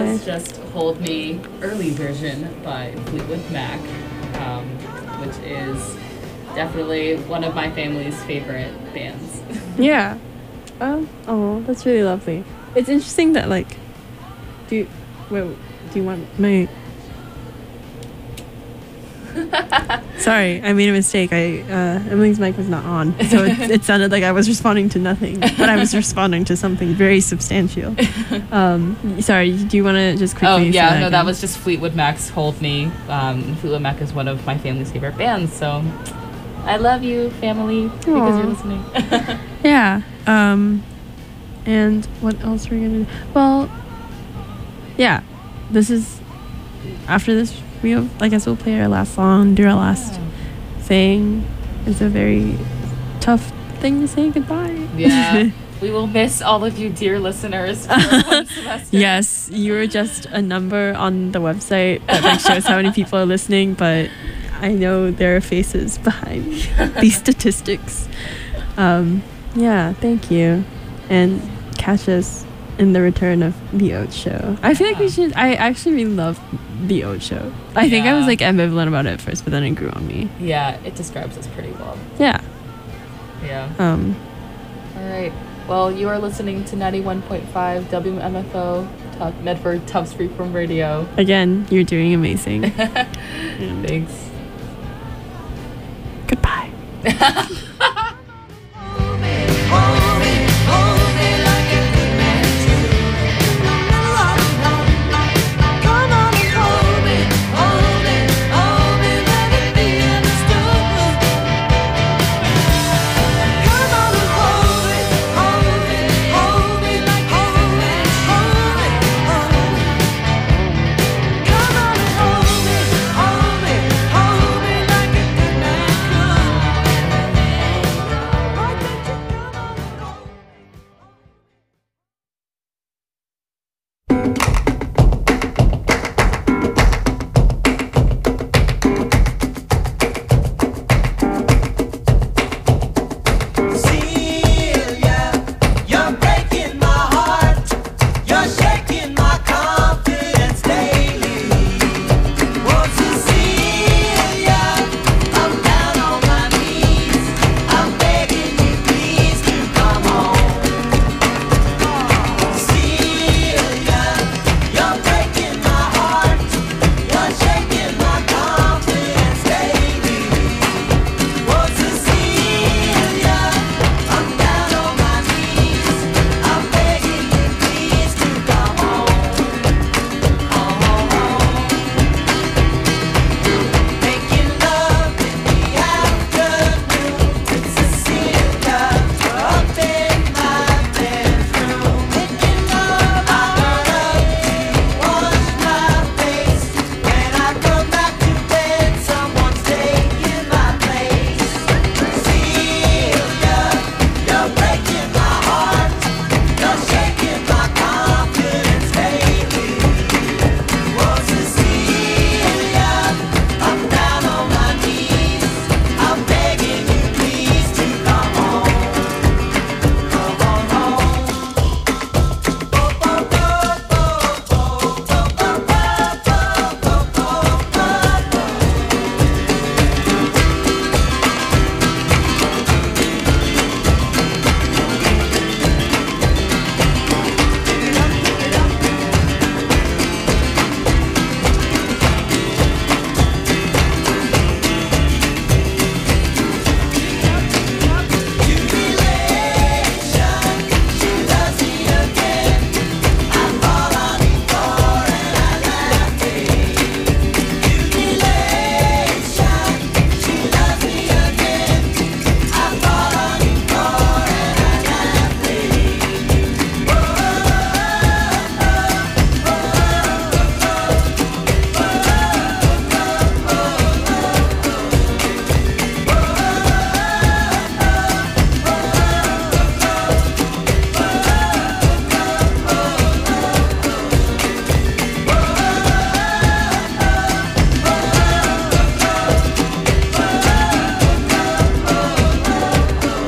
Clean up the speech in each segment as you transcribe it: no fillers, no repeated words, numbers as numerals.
was just Hold Me early version by Fleetwood Mac, which is definitely one of my family's favorite bands. Yeah. Oh, that's really lovely. It's interesting that like, do you want my? Sorry, I made a mistake. Emily's mic was not on, so it sounded like I was responding to nothing, but I was responding to something very substantial. Sorry, do you want to just quickly? Oh yeah, say that was just Fleetwood Mac's Hold Me. Fleetwood Mac is one of my family's favorite bands, so I love you, family, because you're listening. Yeah. And what else are we gonna do? Well, yeah, this is after this. I guess we'll play our last song, do our last thing. It's a very tough thing to say goodbye. Yeah. We will miss all of you, dear listeners, for one semester. Yes, you are just a number on the website that like shows how many people are listening, but I know there are faces behind these statistics. Yeah, thank you. And catch us in the return of The Oat Show. I feel like we should. I actually really love The Oat Show. I think I was like ambivalent about it at first, but then it grew on me. Yeah, it describes us pretty well. Yeah. Yeah. All right. Well, you are listening to 91.5 WMFO, Medford Tufts Freeform Radio. Again, you're doing amazing. Thanks. Goodbye.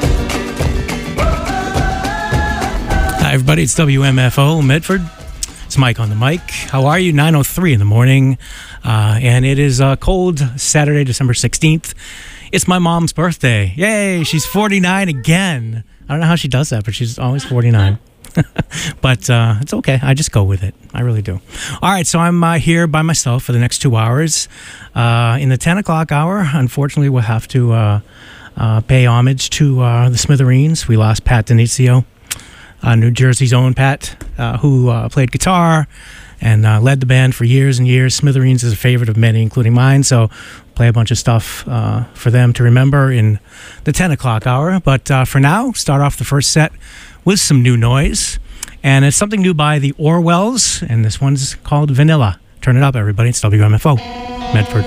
Hi, everybody. It's WMFO Medford. It's Mike on the mic. How are you? 9:03 in the morning. And it is cold Saturday, December 16th. It's my mom's birthday. Yay! She's 49 again. I don't know how she does that, but she's always 49. But it's okay. I just go with it. I really do. All right, so I'm here by myself for the next 2 hours. In the 10 o'clock hour, unfortunately, we'll have to pay homage to the Smithereens. We lost Pat Denizio, New Jersey's own Pat, who played guitar and led the band for years and years. Smithereens is a favorite of many, including mine, so play a bunch of stuff for them to remember in the 10 o'clock hour. But for now, start off the first set with some new noise. And it's something new by the Orwells, and this one's called Vanilla. Turn it up, everybody. It's WMFO, Medford.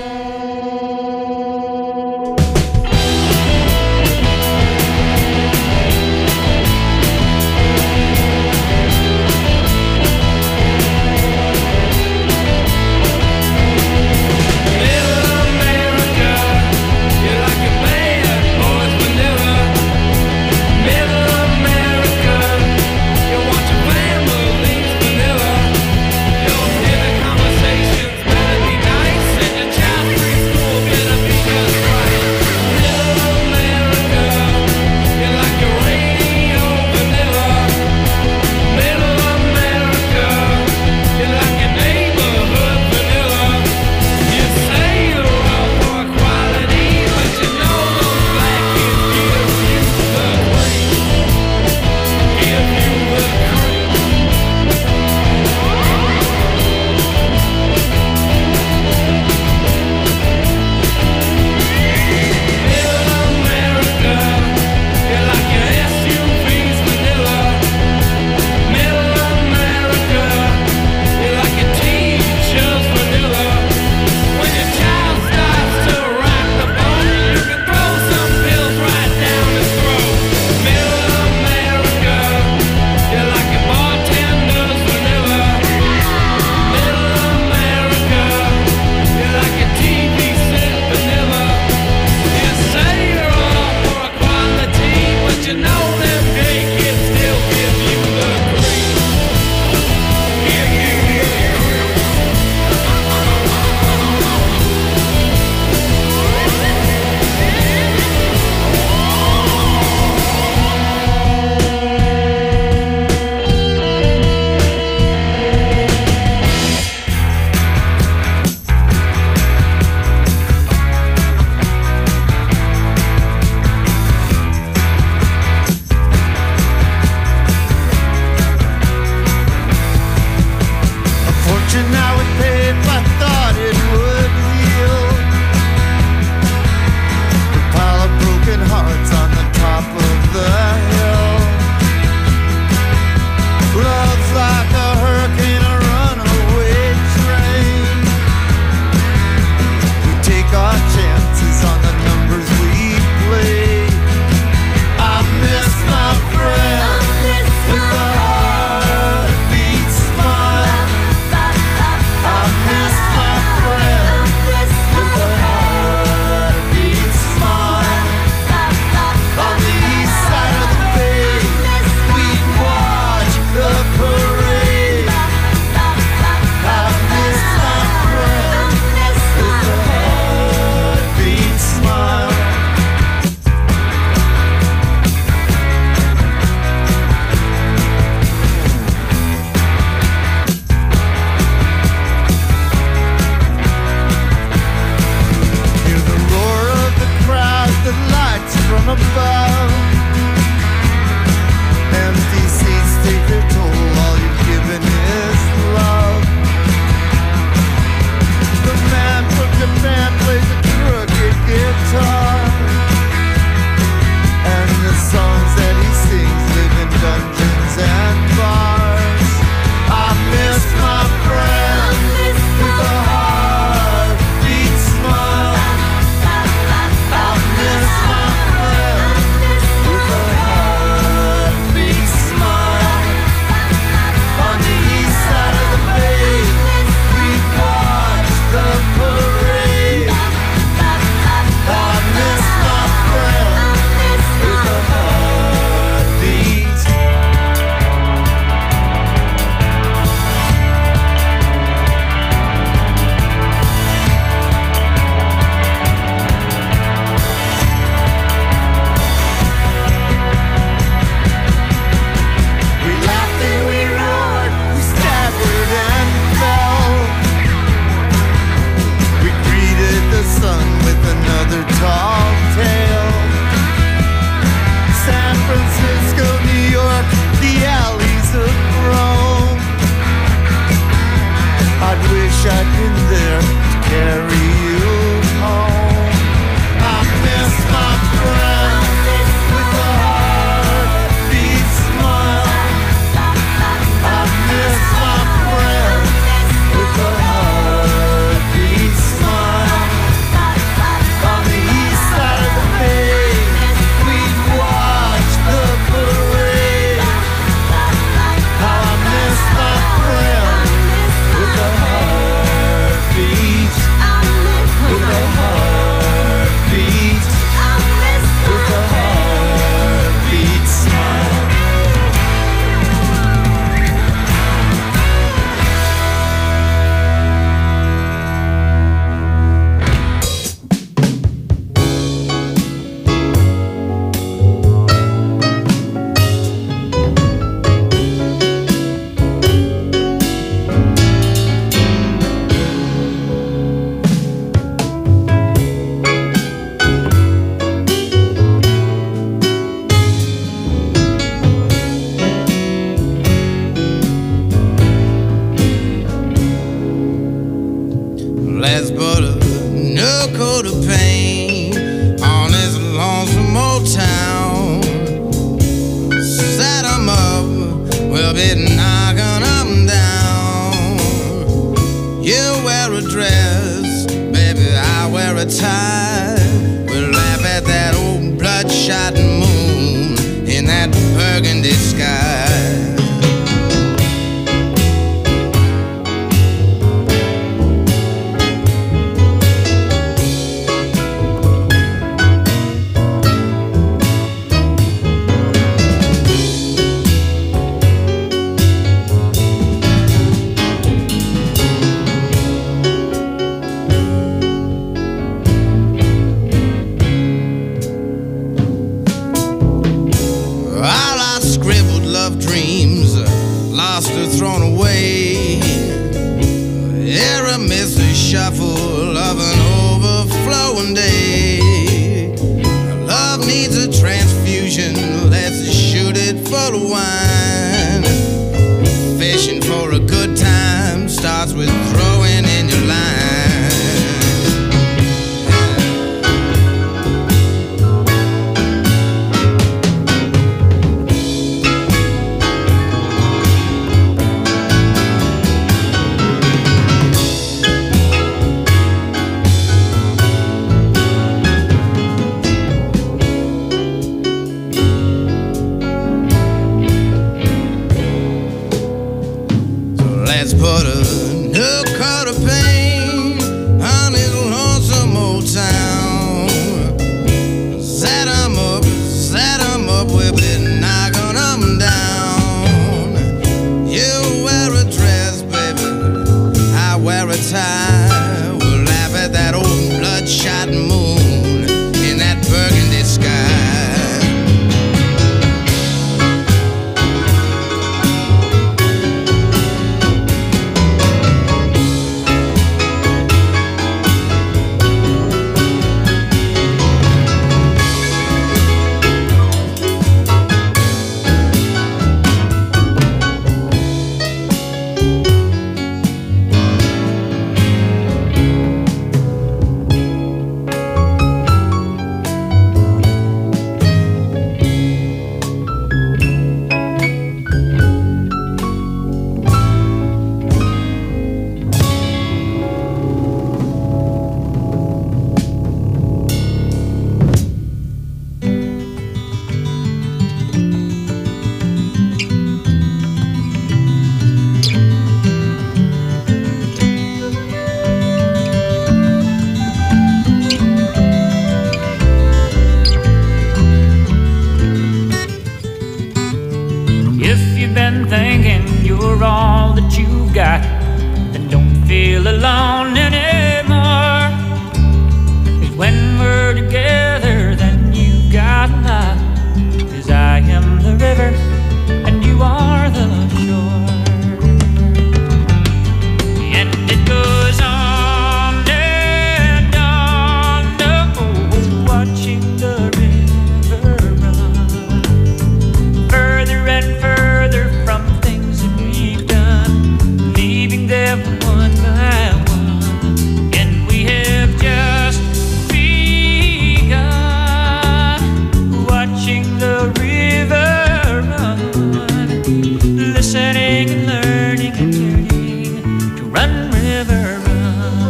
be knocking them down. You wear a dress, baby, I wear a tie. We'll laugh at that old bloodshot moon in that burgundy sky. Lost or thrown away. Here a misty shuffle of an overflowing day. Love needs a transfusion, let's shoot it full of wine. Fishing for a good time starts with throwing in your line. Let's put a new coat of paint on this lonesome old town. Set 'em up, we'll be knocking them down. You wear a dress, baby, I wear a tie. We'll laugh at that old bloodshot moon in that burgundy sky. Thinking you're all that you've got, then don't feel alone anymore. 'Cause when we're together, then you got a lot. 'Cause I am the river and you are the shore. And it goes on and on, watching the river run further and further from things that we've done, leaving them one by one. And we have just begun, watching the river run, listening and learning and learning to run, river, run.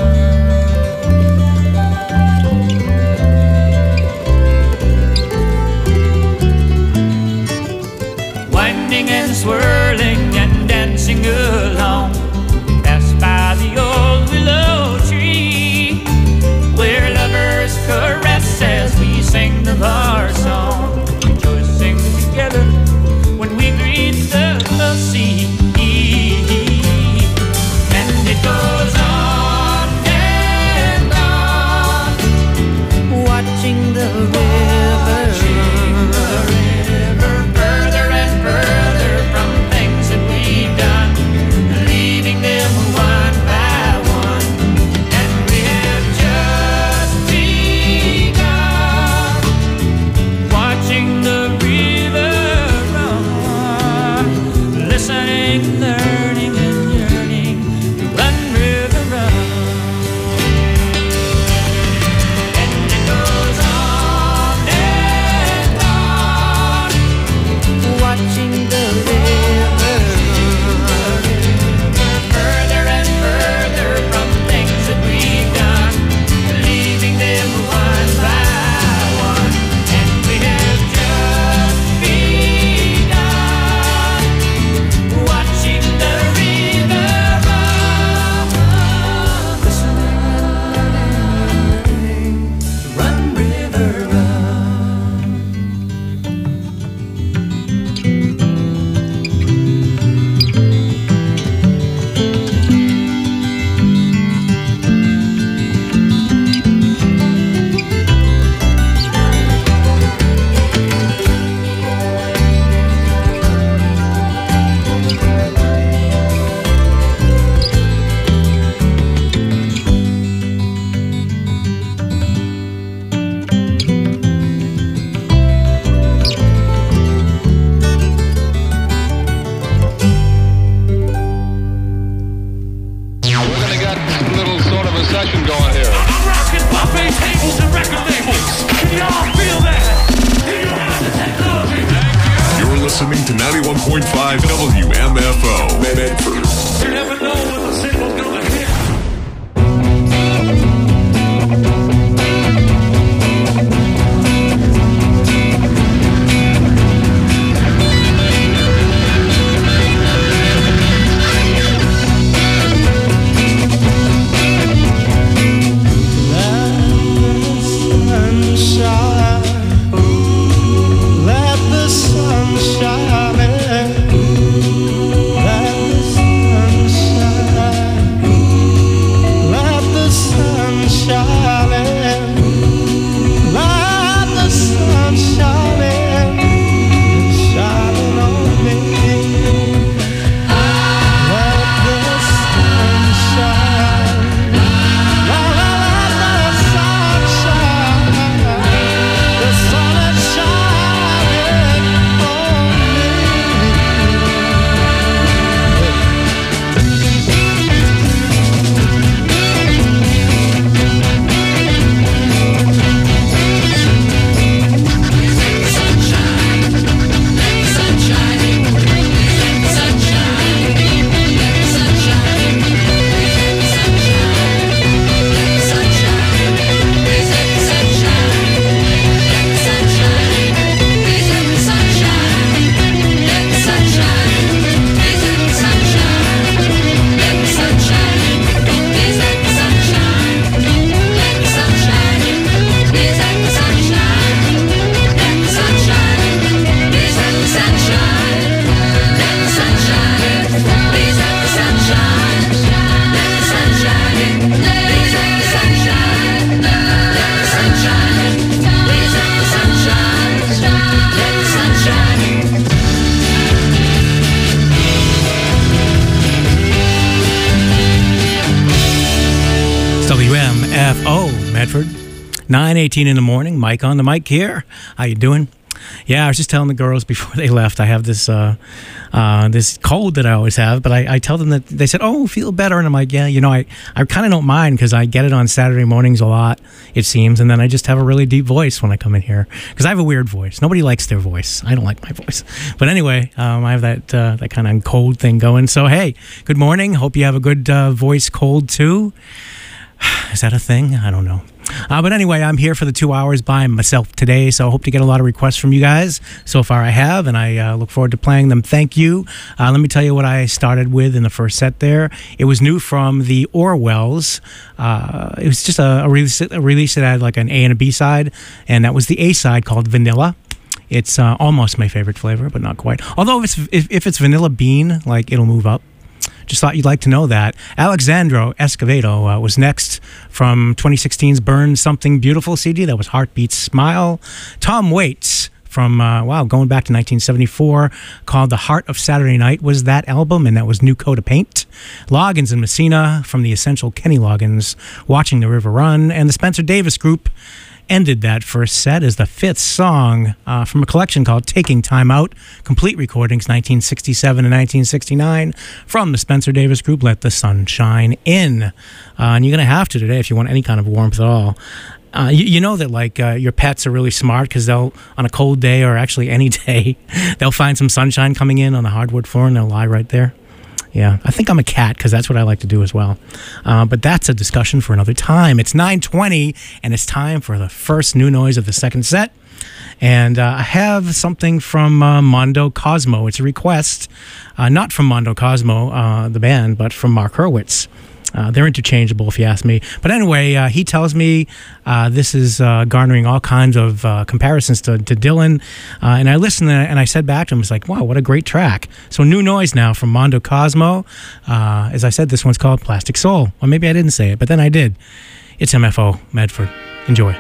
Winding and swirling and dancing along, pass by the old willow tree, where lovers caress as we sing the our song, rejoicing together when we greet the sea. And it goes on and on, watching the river, further and further from things that we've done, leaving them one by one. And we have just begun, to 91.5 WMFO. Medford. You never know when the signal's gonna hit. WMFO, Medford. 9:18 in the morning. Mike on the mic here. How you doing? Yeah, I was just telling the girls before they left, I have this this cold that I always have, but I tell them that, they said, oh, feel better. And I'm like, yeah, you know, I kind of don't mind because I get it on Saturday mornings a lot, it seems, and then I just have a really deep voice when I come in here because I have a weird voice. Nobody likes their voice. I don't like my voice. But anyway, I have that kind of cold thing going. So, hey, good morning. Hope you have a good voice cold too. Is that a thing? I don't know. But anyway, I'm here for the 2 hours by myself today, so I hope to get a lot of requests from you guys. So far I have, and I look forward to playing them. Thank you. Let me tell you what I started with in the first set there. It was new from the Orwells. It was just a release that had like an A and a B side, and that was the A side called Vanilla. It's almost my favorite flavor, but not quite. Although if it's vanilla bean, like, it'll move up. Just thought you'd like to know that. Alexandro Escovedo was next from 2016's Burn Something Beautiful CD. That was Heartbeat Smile. Tom Waits from, going back to 1974, called The Heart of Saturday Night was that album, and that was New Coat of Paint. Loggins and Messina from the essential Kenny Loggins, Watching the River Run. And the Spencer Davis Group ended that first set as the fifth song from a collection called Taking Time Out, complete recordings 1967 and 1969 from the Spencer Davis Group, Let the Sun Shine In. And you're going to have to today if you want any kind of warmth at all. You know that, like, your pets are really smart because they'll, on a cold day or actually any day, they'll find some sunshine coming in on the hardwood floor and they'll lie right there. Yeah, I think I'm a cat because that's what I like to do as well. But that's a discussion for another time. It's 9:20, and it's time for the first new noise of the second set. And I have something from Mondo Cosmo. It's a request, not from Mondo Cosmo, the band, but from Mark Hurwitz. They're interchangeable, if you ask me. But anyway, he tells me this is garnering all kinds of comparisons to Dylan. And I listened and I said back to him, it's like, wow, what a great track. So new noise now from Mondo Cosmo. As I said, this one's called Plastic Soul. Or maybe I didn't say it, but then I did. It's MFO, Medford. Enjoy.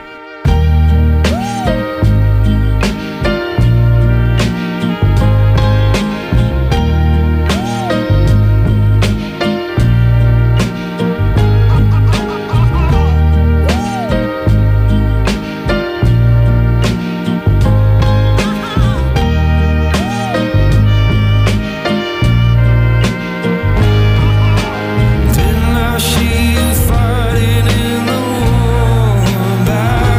Fighting in the war.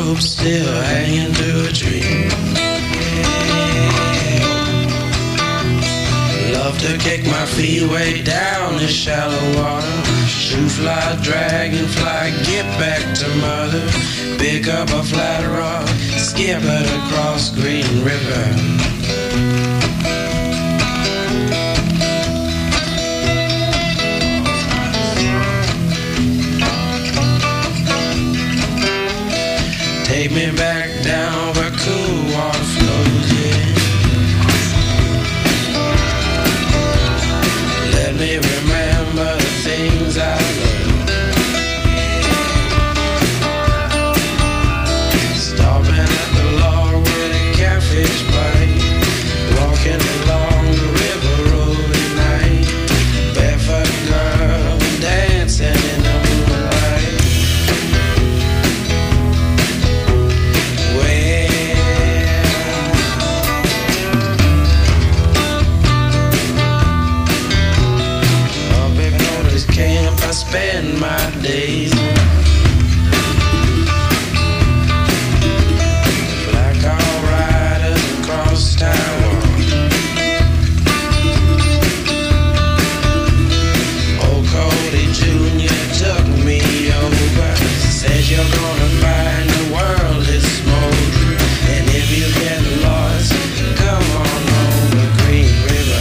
rope still hanging to a tree. Love to kick my feet way down the shallow water. Shoot fly, dragonfly, get back to mother. Pick up a flat rock, skip it across Green River. Take me back down where cool water flows, yeah. Let me remember the things I learned. Stopping at the log where the catfish bite. Walking along the river road at night. Barefoot girl dancing in the moonlight. Camp, I spend my days. Black all riders across town. Old Cody Jr. took me over. Says you're gonna find the world is smoldering. And if you get lost, come on over Green River.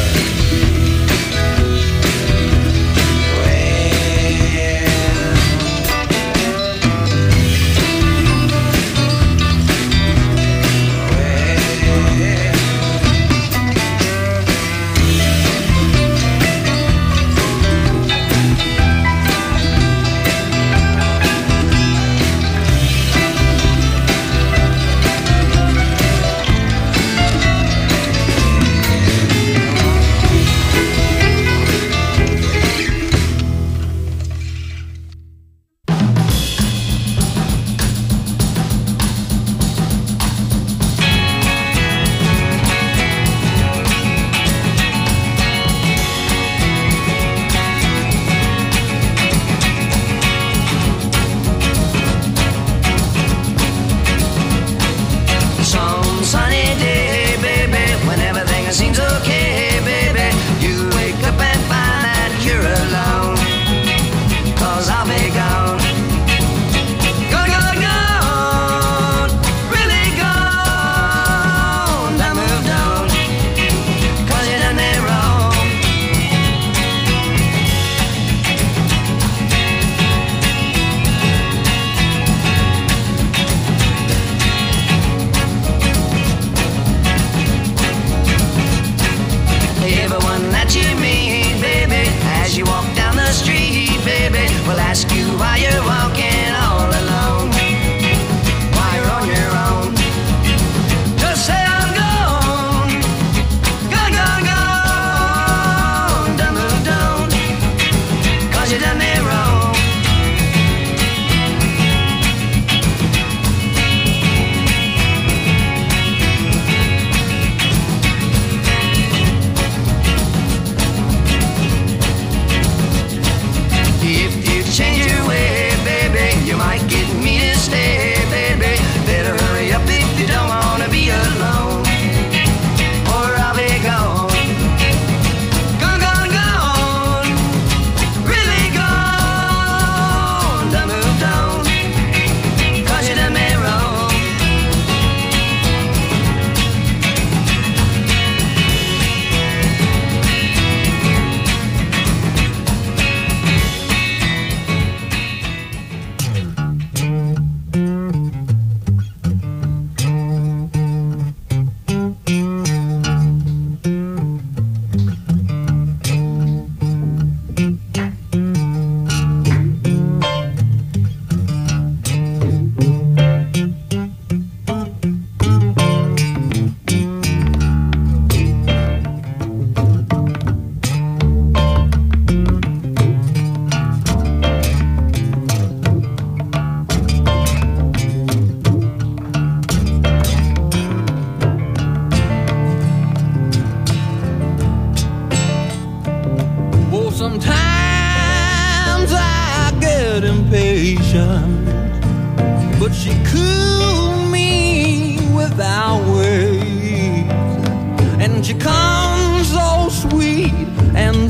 Sometimes I get impatient, but she cool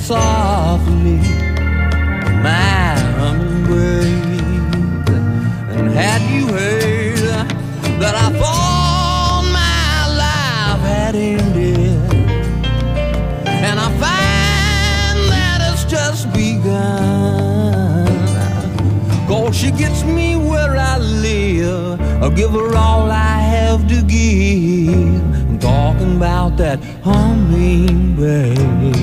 softly, my hummingbird. And had you heard that I thought my life had ended, and I find that it's just begun. 'Cause she gets me where I live, I'll give her all I have to give. I'm talking about that hummingbird.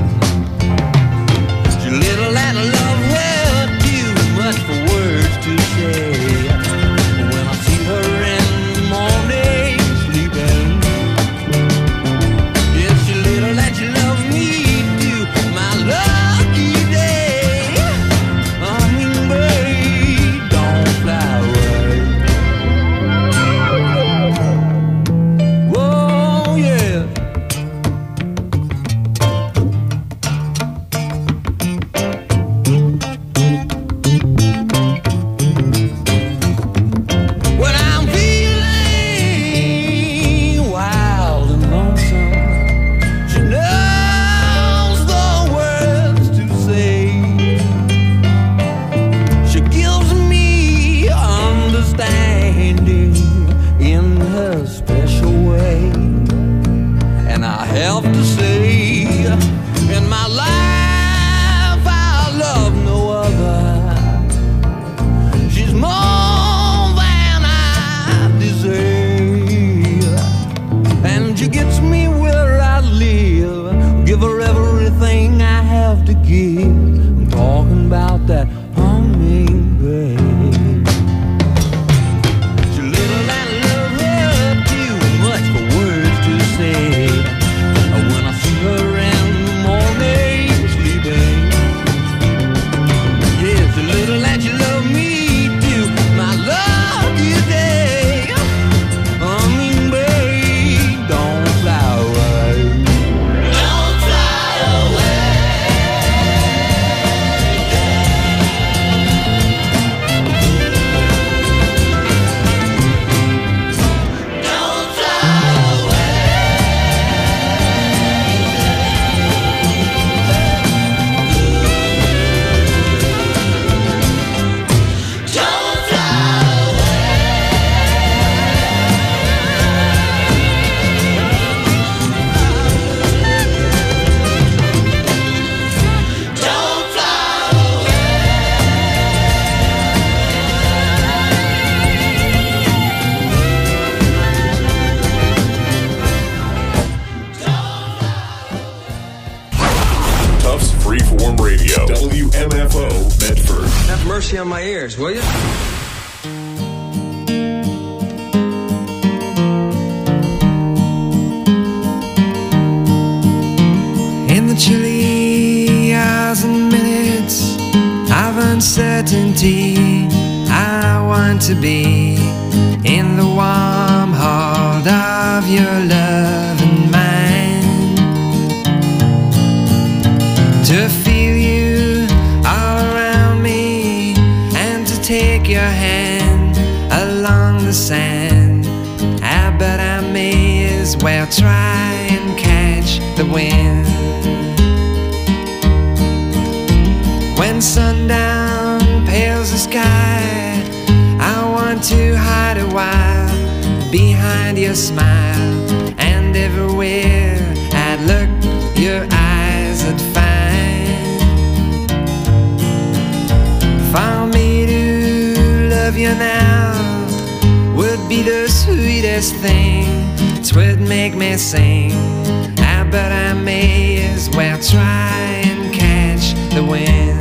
She's little and I love her too much for words to say. When I see her in the morning sleeping, yes, she's little and she loves me too. My lucky day, hummingbird, don't fly away. Whoa, yeah. When I'm feeling wild and lonesome, she knows the words to say. She gives me understanding in her special way. And I have to say, in my life I love no other. She's more than I deserve, and she gets me where I live. Give her everything I have to give. I'm talking about that hummingbird. She's little and I love her too much for words to say. When I see her in the morning sleeping, yes, she's little and she love me too. My lucky day, hummingbird, don't fly away. Don't fly away. Don't fly away. Don't fly away. Don't fly Tufts Freeform Radio. WMFO Medford. Have mercy on my ears, will you? In the chilly hours and minutes of uncertainty, I want to be in the warm hold of your love and mine, to feel you all around me and to take your hand along the sand. But I may as well try and catch the wind. When sundown pales the sky, I want to hide a while behind your smile, and everywhere I'd look, your eyes would find. For me to love you now would be the sweetest thing. 'Twould make me sing. But I may as well try and catch the wind.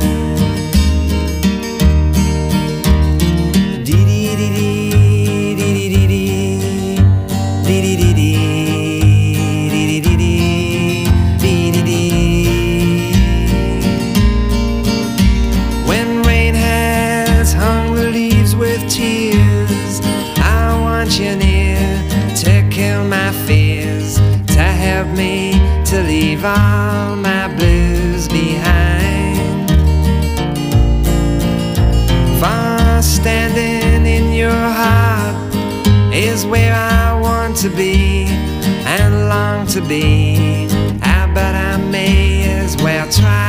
When rain has hung the leaves with tears, I want you near to kill my fears, to help me to leave all my blues behind. For standing in your heart is where I want to be and long to be. But I may as well try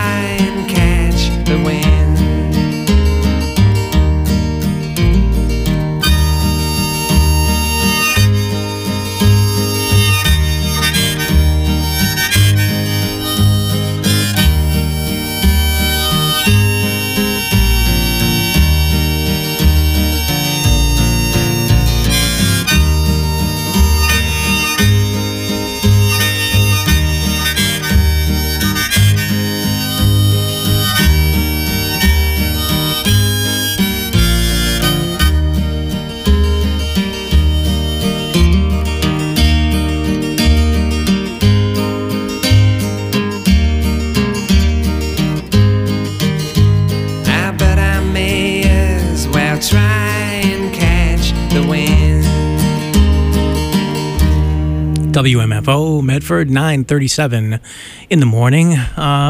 WMFO, Medford, 9:37 in the morning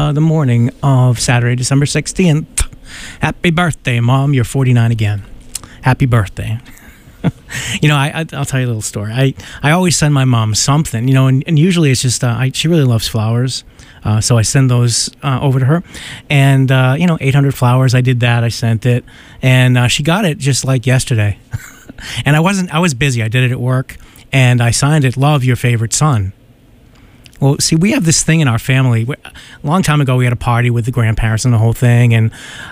of Saturday, December 16th. Happy birthday, Mom. You're 49 again. Happy birthday. You know, I'll tell you a little story. I always send my mom something, you know, and usually it's just, she really loves flowers. So I send those over to her. And, 800 flowers, I did that. I sent it. And she got it just like yesterday. And I was busy. I did it at work. And I signed it, Love, Your Favorite Son. Well, see, we have this thing in our family. A long time ago, we had a party with the grandparents and the whole thing. And,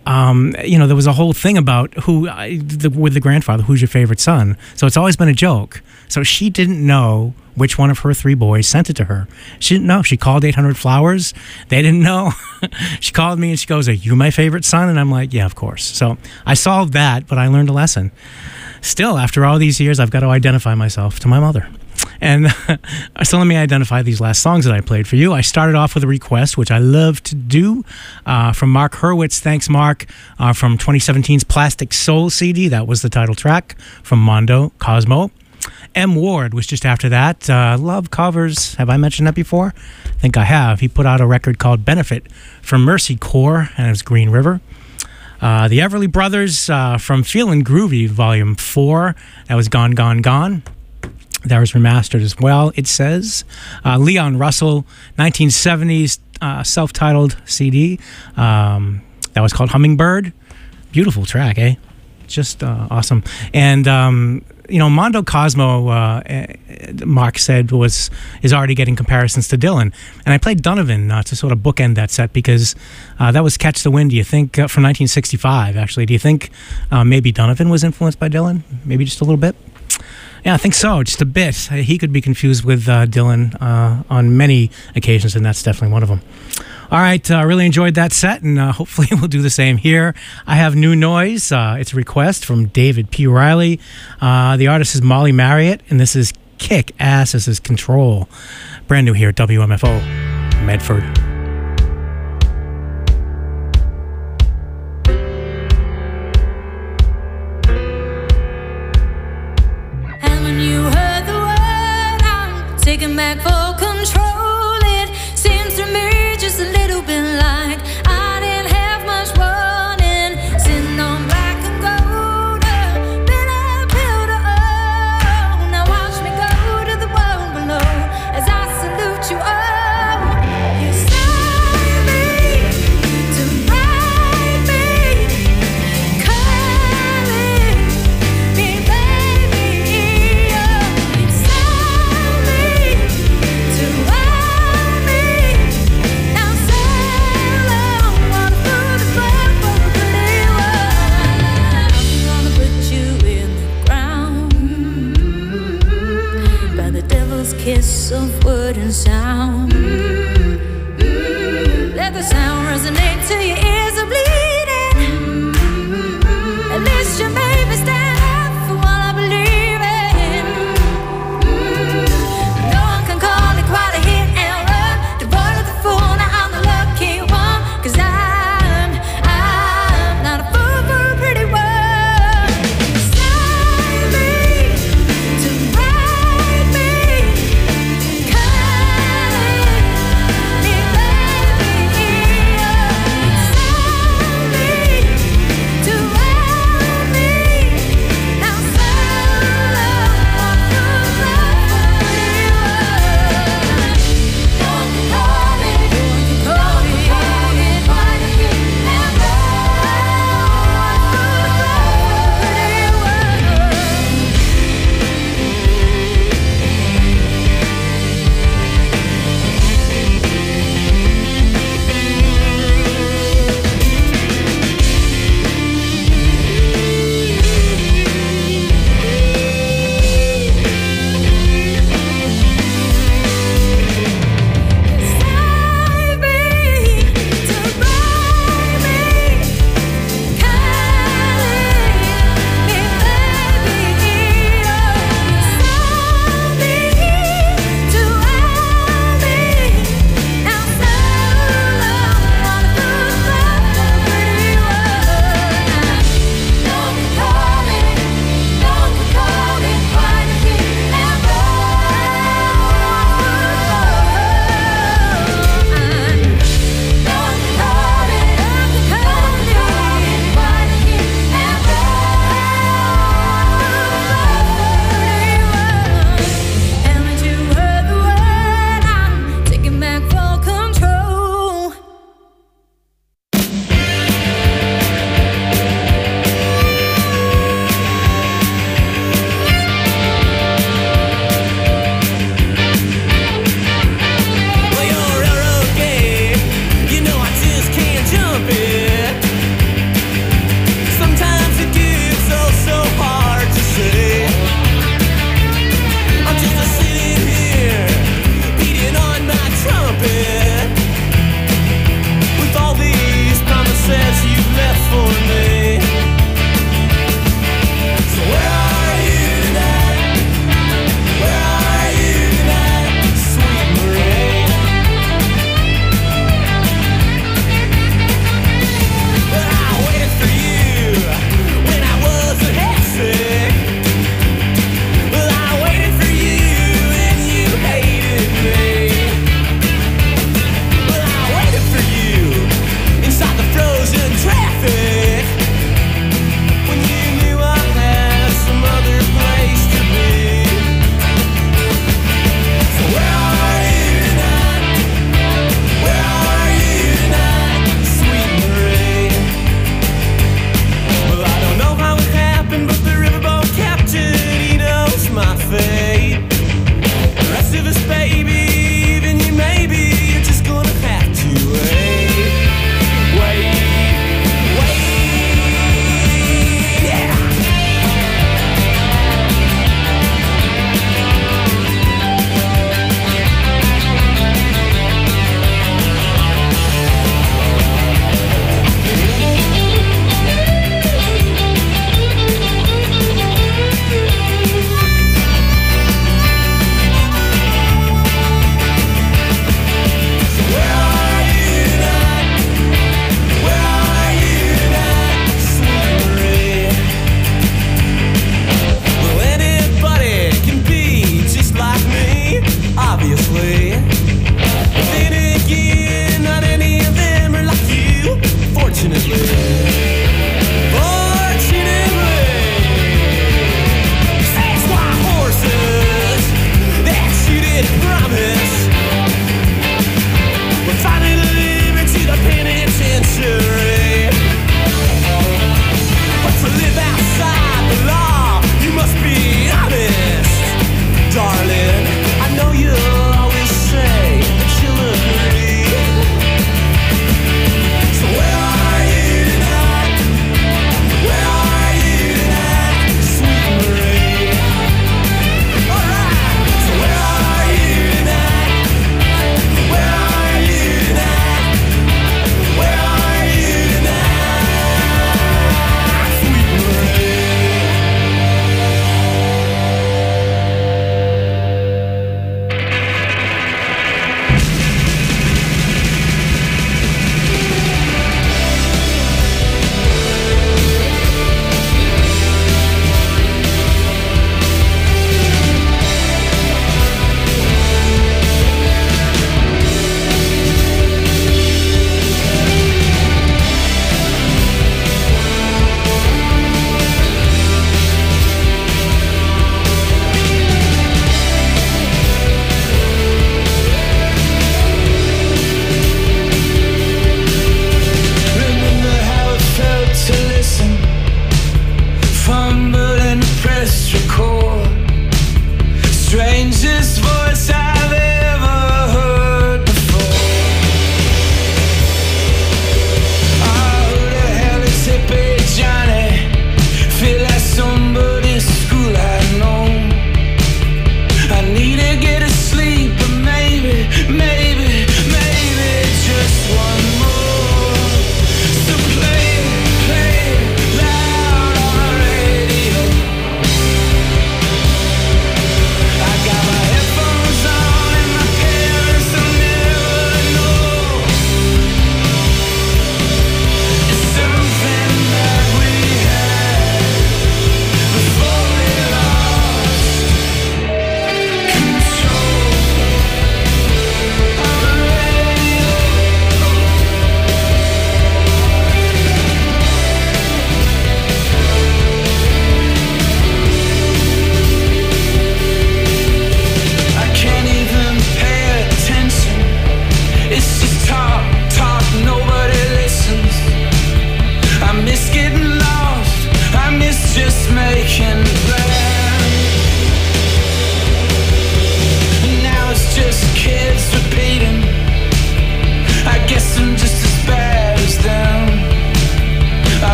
there was a whole thing about with the grandfather, who's your favorite son? So it's always been a joke. So she didn't know which one of her three boys sent it to her. She didn't know. She called 800 Flowers. They didn't know. She called me and she goes, "Are you my favorite son?" And I'm like, "Yeah, of course." So I solved that, but I learned a lesson. Still, after all these years, I've got to identify myself to my mother. And so let me identify these last songs that I played for you. I started off with a request, which I love to do, from Mark Hurwitz. Thanks, Mark, from 2017's Plastic Soul CD. That was the title track from Mondo Cosmo. M. Ward was just after that. Love covers. Have I mentioned that before? I think I have. He put out a record called Benefit from Mercy Corps, and it was Green River. The Everly Brothers from Feelin' Groovy, Volume 4. That was Gone, Gone, Gone. That was remastered as well, it says. Leon Russell, 1970s self-titled CD. That was called Hummingbird. Beautiful track, eh? Just awesome. And, Mondo Cosmo, Mark said, is already getting comparisons to Dylan. And I played Donovan to sort of bookend that set because that was Catch the Wind, do you think, from 1965, actually. Do you think maybe Donovan was influenced by Dylan? Maybe just a little bit? Yeah, I think so, just a bit. He could be confused with Dylan on many occasions, and that's definitely one of them. All right, really enjoyed that set, and hopefully we'll do the same here. I have New Noise. It's a request from David P. Riley. The artist is Molly Marriott, and this is Kick Ass. This is Control. Brand new here at WMFO, Medford. Taking back full control, it seems to me just a little bit like I didn't have much warning. Sitting on black and gold, bitter pill to own. Now watch me go to the world below as I salute you all. You started me to ride me, calling me baby. You started me to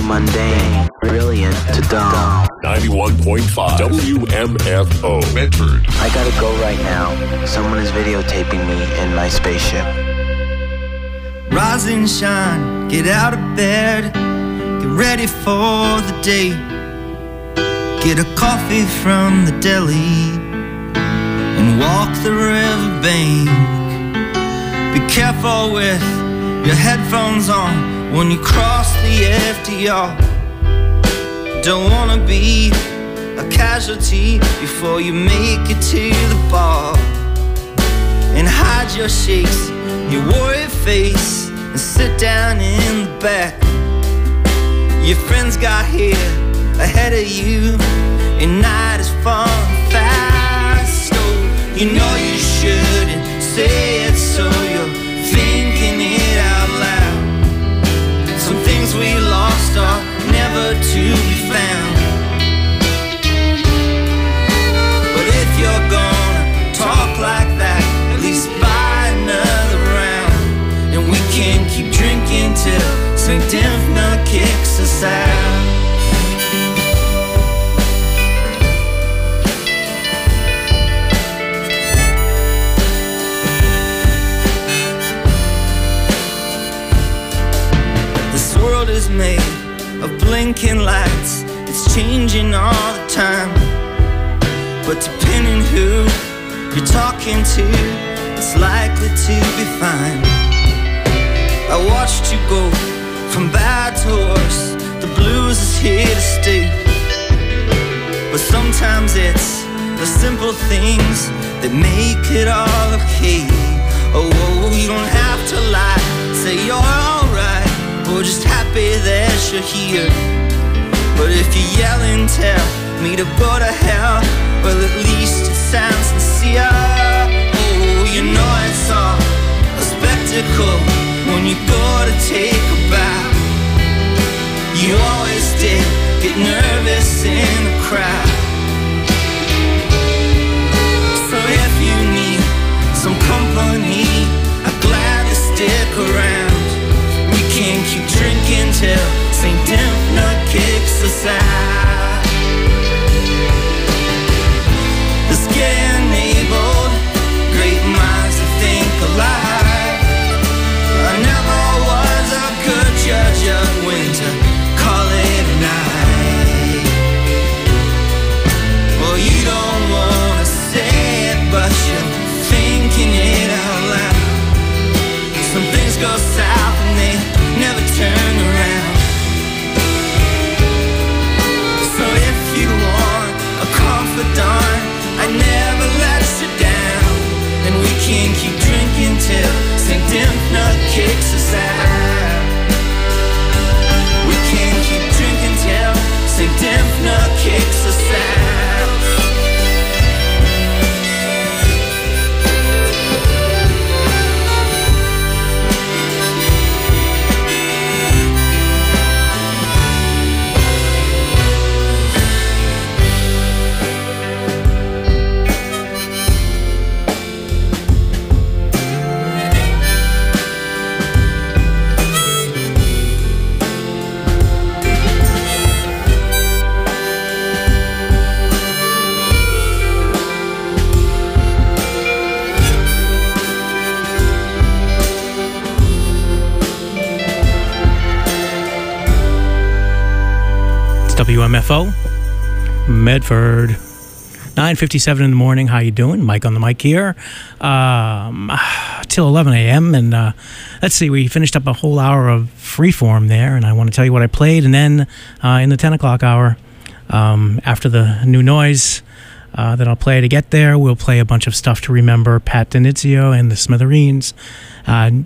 mundane, brilliant to dumb. 91.5 WMFO Medford. I gotta go right now. Someone is videotaping me in my spaceship. Rise and shine, get out of bed, get ready for the day. Get a coffee from the deli and walk the riverbank. Be careful with your headphones on when you cross the FDR. Don't wanna be a casualty before you make it to the bar. And hide your shakes, your worried face, and sit down in the back. Your friends got here ahead of you, and night is falling fast. Oh, you know you shouldn't say it, so you're thinking it out loud. Some things we lost are never to be found. But if you're gonna talk like that, at least buy another round, and we can keep drinking till St. Dimphna kicks us out. This world is made of blinking lights, it's changing all the time. But depending who you're talking to, it's likely to be fine. I watched you go from bad to worse, the blues is here to stay. But sometimes it's the simple things that make it all okay. Oh, you don't have to lie, say you're alright, or just happy that you're here. But if you yell and tell me to go to hell, well at least it sounds sincere. Oh, you know it's all a spectacle when you go to take a bow. You always did get nervous in the crowd. So if you need some company, I'd gladly stick around. We can keep drinking till St. Dimphna kicks us out. Let's get enabled, great minds to think alike. I never was a good judge of when to call it a night. Well, you don't wanna say it, but you're thinking it out loud. Some things go south and they never turn around. So if you want a confidant, I never let you down. And we can keep drinking till St. Dimphna kicks us out. We can keep drinking till St. Dimphna kicks us out. WMFO, Medford, 9:57 in the morning. How you doing? Mike on the mic here, till 11 a.m. And let's see, we finished up a whole hour of Freeform there, and I want to tell you what I played. And then in the 10 o'clock hour, after the new noise that I'll play to get there, we'll play a bunch of stuff to remember Pat DiNizio and the Smithereens.